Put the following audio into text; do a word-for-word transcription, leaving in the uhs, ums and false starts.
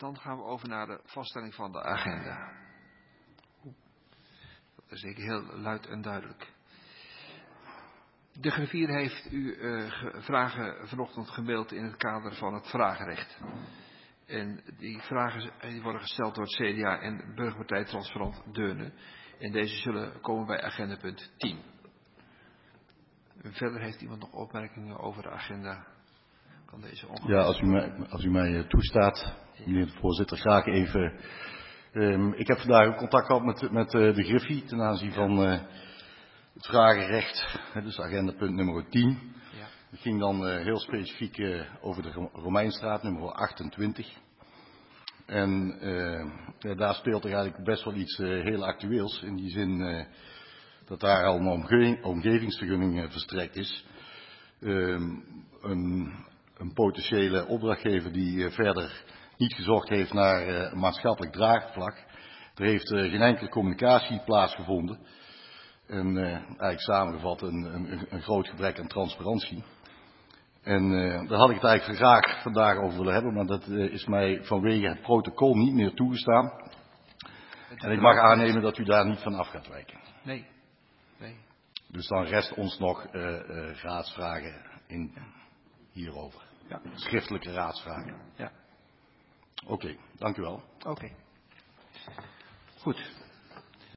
Dan gaan we over naar de vaststelling van de agenda. Dat is zeker heel luid en duidelijk. De griffier heeft u uh, vragen vanochtend gemaild in het kader van het vragenrecht. En die vragen die worden gesteld door het C D A en Burgerpartij Transparant Deurne. En deze zullen komen bij agenda punt tien. Verder heeft iemand nog opmerkingen over de agenda? Kan deze ja, als u mij, als u mij toestaat, meneer de voorzitter, graag even. Um, ik heb vandaag ook contact gehad met, met uh, de griffie ten aanzien ja. van uh, het vragenrecht, dus agenda punt nummer tien. Ja. Het ging dan uh, heel specifiek uh, over de Romeinstraat nummer achtentwintig. En uh, ja, daar speelt er eigenlijk best wel iets uh, heel actueels. In die zin uh, dat daar al een omge- omgevingsvergunning uh, verstrekt is. Um, een, een potentiële opdrachtgever die uh, verder niet gezocht heeft naar uh, een maatschappelijk draagvlak. Er heeft uh, geen enkele communicatie plaatsgevonden. En uh, eigenlijk samengevat een, een, een groot gebrek aan transparantie. En uh, daar had ik het eigenlijk graag vandaag over willen hebben, maar dat uh, is mij vanwege het protocol niet meer toegestaan. En ik mag aannemen dat u daar niet van af gaat wijken. Nee. Nee. Dus dan rest ons nog uh, uh, raadsvragen in ja. hierover. Ja. Schriftelijke raadsvragen. Ja. Oké, okay, dank u wel. Oké. Okay. Goed.